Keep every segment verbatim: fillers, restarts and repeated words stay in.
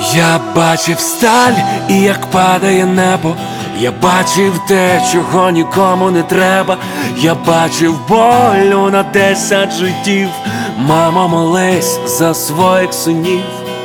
Я бачив сталь і як падає небо. Я бачив те, чого нікому не треба. Я бачив болю на десять життів. Мамо, молись за своїх синів.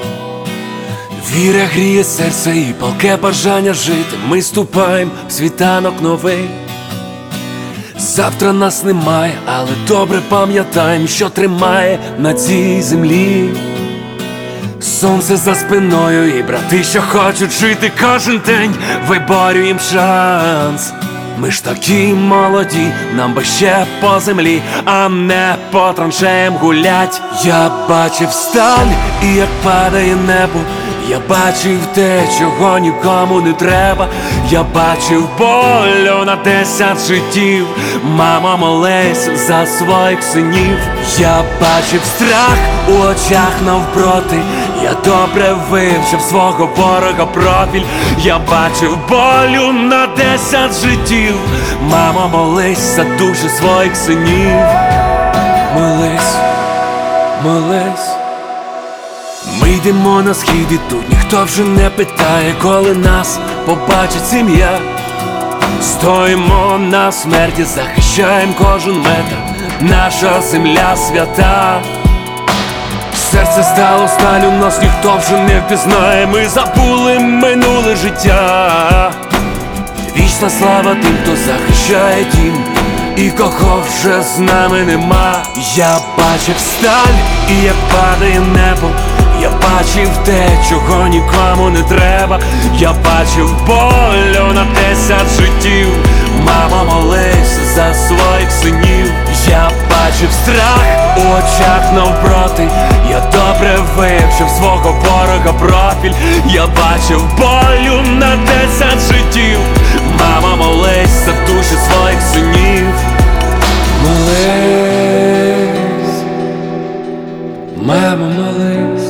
Віра гріє серце і палке бажання жити. Ми ступаємо в світанок новий. Завтра нас немає, але добре пам'ятаємо, що тримає на цій землі. Сонце за спиною і брати, що хочуть жити кожен день, виборюєм шанс. Ми ж такі молоді, нам би ще по землі, а не по траншеям гулять. Я бачив сталь і як падає небо. Я бачив те, чого нікому не треба. Я бачив болю на десять життів. Мамо, молись за своїх синів. Я бачив страх у очах навпроти. Я добре вивчив свого ворога профіль. Я бачив болю на десять життів. Мамо, молись за душі своїх синів. Молись, молись. Ми йдемо на схід і тут ніхто вже не питає, коли нас побачить сім'я. Стоїмо на смерті, захищаємо кожен метр. Наша земля свята. Серце стало сталю, нас ніхто вже не впізнає. Ми забули минуле життя. Вічна слава тим, хто захищає дім, і кого вже з нами нема. Я бачив сталь і як падає небо. Я бачив те, чого нікому не треба. Я бачив болю на десять життів. Мамо, молись за своїх синів. Я бачив страх у очах навпроти. Я добре вивчив свого ворога профіль. Я бачив болю на десять життів. Мамо, молись за душі своїх синів. Молись, мамо, молись.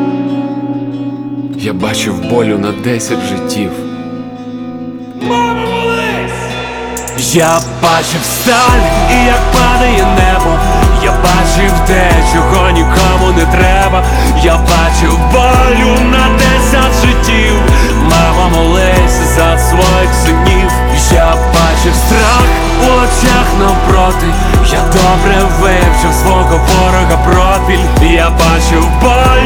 Я бачив болю на десять життів. Мамо, молись! Я бачив сталь і як падає небо. Я бачив те, чого нікому не треба. Я бачив болю на десять життів. Мамо, молись за своїх синів. Я бачив страх у очах навпроти. Я добре вивчив свого ворога профіль. Я бачив болю